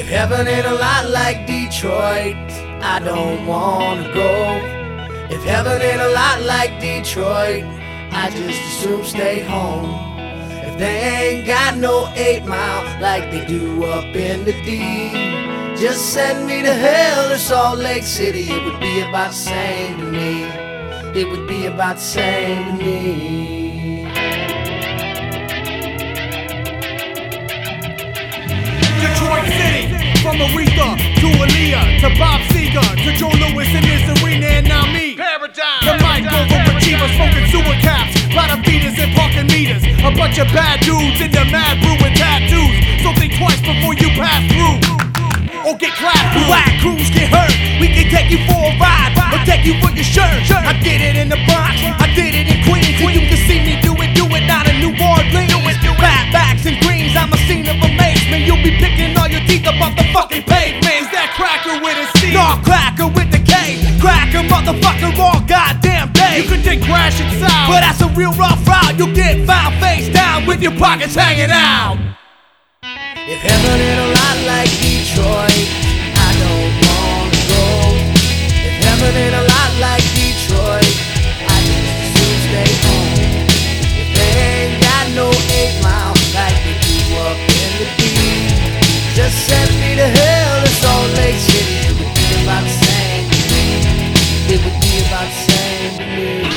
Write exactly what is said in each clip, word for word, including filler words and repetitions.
If heaven ain't a lot like Detroit, I don't wanna go. If heaven ain't a lot like Detroit, I just as soon stay home. If they ain't got no eight mile like they do up in the D, just send me to hell or Salt Lake City. It would be about the same to me. It would be about the same to me. Detroit City, from Aretha to Aaliyah to Bob Seger to Joe Louis in this arena, and now me. Paradigm. The mic overachiever, smoking sewer caps, lot of beaters and parking meters, a bunch of bad dudes in the mad brew with tattoos. So think twice before you pass through, or get clapped through. Whack crews get hurt. We can take you for a ride, or take you for your shirt. I did it in the Bronx, I did it in Queens, and you can see me do it, do it out in New Orleans. Fat backs and greens, I'm a scene of amazement. You'll be picking all your teeth up off the fucking pavement. Is that cracker with a C? No, cracker with the K. Cracker motherfucker all goddamn day. You can take crash and sound, but that's a real rough route. You'll get found face down with your pockets hanging out. If heaven ain't a lot like Detroit, I don't wanna go. If heaven ain't a lot like Detroit, I just as soon stay home. If they ain't got no eight mile like they do up in the D, just send me to hell or Salt Lake City. It would be about the same to me. It would be about the same to me.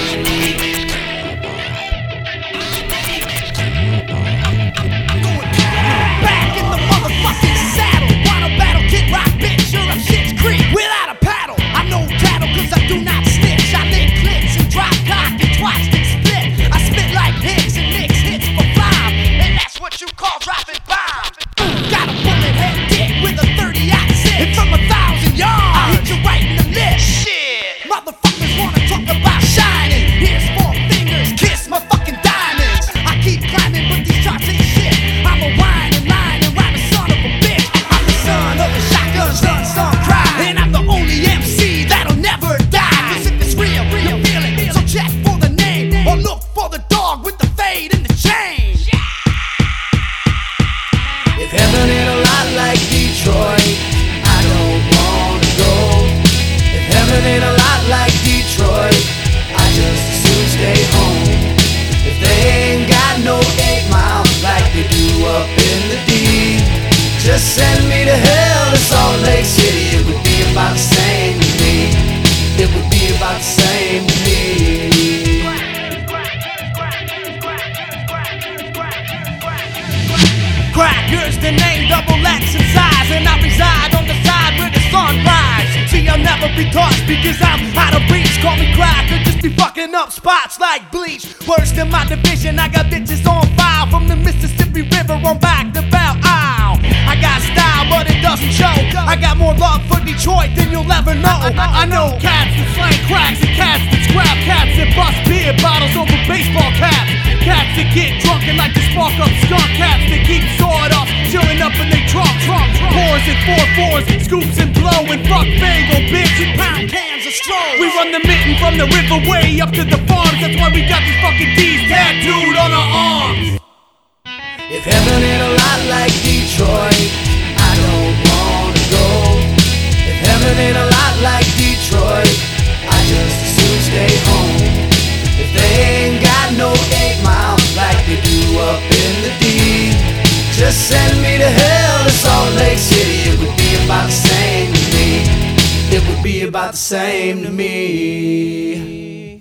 If heaven ain't a lot like Detroit, I don't wanna go. If heaven ain't a lot like Detroit, I just as soon stay home. If they ain't got no eight mile like they do up in the D, just send me to hell or Salt Lake City. It would be about the same to me. It would be about the same to me. Cracker's the name, double X in size, and I reside on the side where the sun rises. See, I'll never be tossed because I'm out of reach. Call me cracker, just be fucking up spots like bleach. Worse than my division, I got bitches on file from the Mississippi River on back to Belle Isle. I got style, but it doesn't show. I got more love for Detroit than you'll ever know. I know cats that slang cracks and cats that scrap cats that bust beer bottles over baseball caps. Cats that get drunk and like to spark up skunk cats that keep sawed up, chilling up in they trunk, trunk, fours and four fours, scoops and blow and fuck bagel, bitch, and pound cans of straw. We run the mitten from the river way up to the farms. That's why we got these fucking D's tattooed on our arms. If heaven ain't a lot like Detroit, I don't wanna go. If heaven ain't a lot like Detroit, I just as soon stay home. If they ain't got no eight mile like they do up in the D, just send me to hell or Salt Lake City. It would be about the same to me. It would be about the same to me.